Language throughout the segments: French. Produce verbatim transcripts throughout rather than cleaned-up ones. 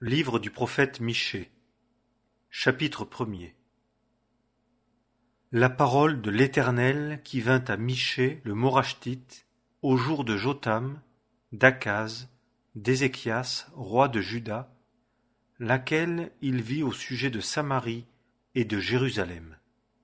Livre du prophète Michée, chapitre premier. La parole de l'Éternel qui vint à Michée le Morashtite au jour de Jotham, d'Akaz, d'Ézéchias, roi de Juda, laquelle il vit au sujet de Samarie et de Jérusalem.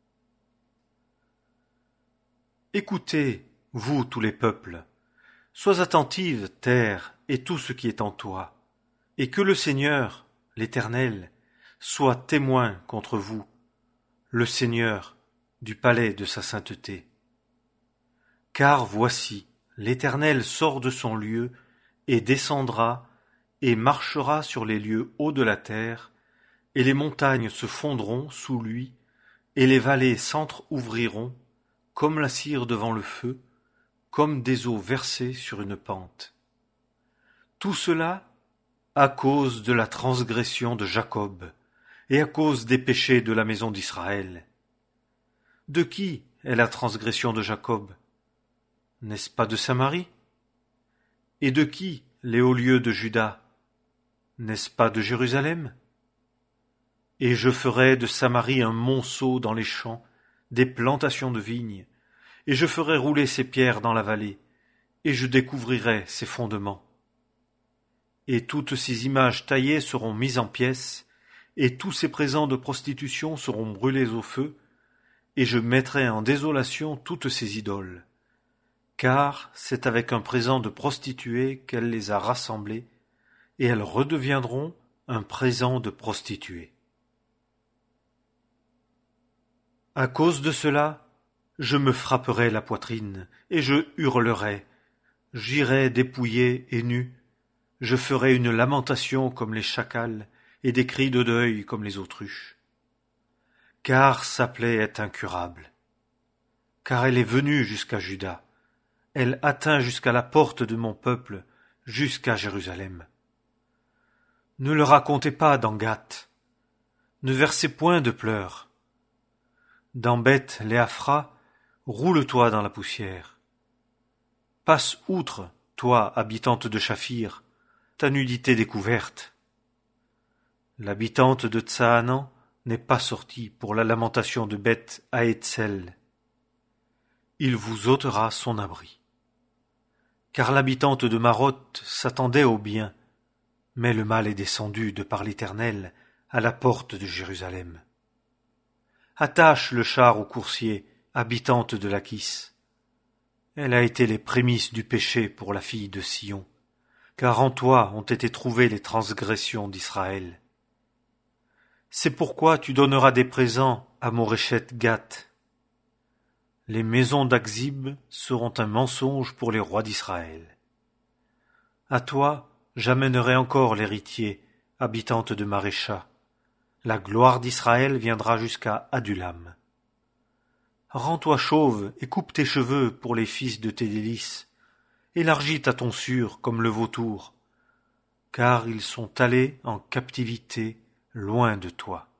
Écoutez, vous tous les peuples, sois attentive, terre, et tout ce qui est en toi, et que le Seigneur, l'Éternel, soit témoin contre vous, le Seigneur, du palais de sa sainteté. Car voici, l'Éternel sort de son lieu, et descendra, et marchera sur les lieux hauts de la terre, et les montagnes se fondront sous lui, et les vallées s'entr'ouvriront, comme la cire devant le feu, comme des eaux versées sur une pente. Tout cela à cause de la transgression de Jacob, et à cause des péchés de la maison d'Israël. De qui est la transgression de Jacob? N'est-ce pas de Samarie? Et de qui les hauts lieux de Juda? N'est-ce pas de Jérusalem? Et je ferai de Samarie un monceau dans les champs, des plantations de vignes, et je ferai rouler ses pierres dans la vallée, et je découvrirai ses fondements. Et toutes ces images taillées seront mises en pièces, et tous ces présents de prostitution seront brûlés au feu, et je mettrai en désolation toutes ces idoles. Car c'est avec un présent de prostituée qu'elle les a rassemblées, et elles redeviendront un présent de prostituée. À cause de cela, je me frapperai la poitrine, et je hurlerai, j'irai dépouillé et nu, je ferai une lamentation comme les chacals, et des cris de deuil comme les autruches. Car sa plaie est incurable. Car elle est venue jusqu'à Juda, elle atteint jusqu'à la porte de mon peuple, jusqu'à Jérusalem. Ne le racontez pas dans Gath, ne versez point de pleurs. Dans Beth Léaphra, roule-toi dans la poussière. Passe outre, toi, habitante de Shaphir, ta nudité découverte. L'habitante de Tsaanan n'est pas sortie pour la lamentation de Beth Haetzel. Il vous ôtera son abri. Car l'habitante de Maroth s'attendait au bien, mais le mal est descendu de par l'Éternel à la porte de Jérusalem. Attache le char au coursier, habitante de Lachis. Elle a été les prémices du péché pour la fille de Sion, car en toi ont été trouvées les transgressions d'Israël. C'est pourquoi tu donneras des présents à Moreshet Gath. Les maisons d'Akzib seront un mensonge pour les rois d'Israël. À toi, j'amènerai encore l'héritier, habitante de Marécha. La gloire d'Israël viendra jusqu'à Adulam. Rends-toi chauve et coupe tes cheveux pour les fils de tes délices. Élargis ta tonsure comme le vautour, car ils sont allés en captivité loin de toi.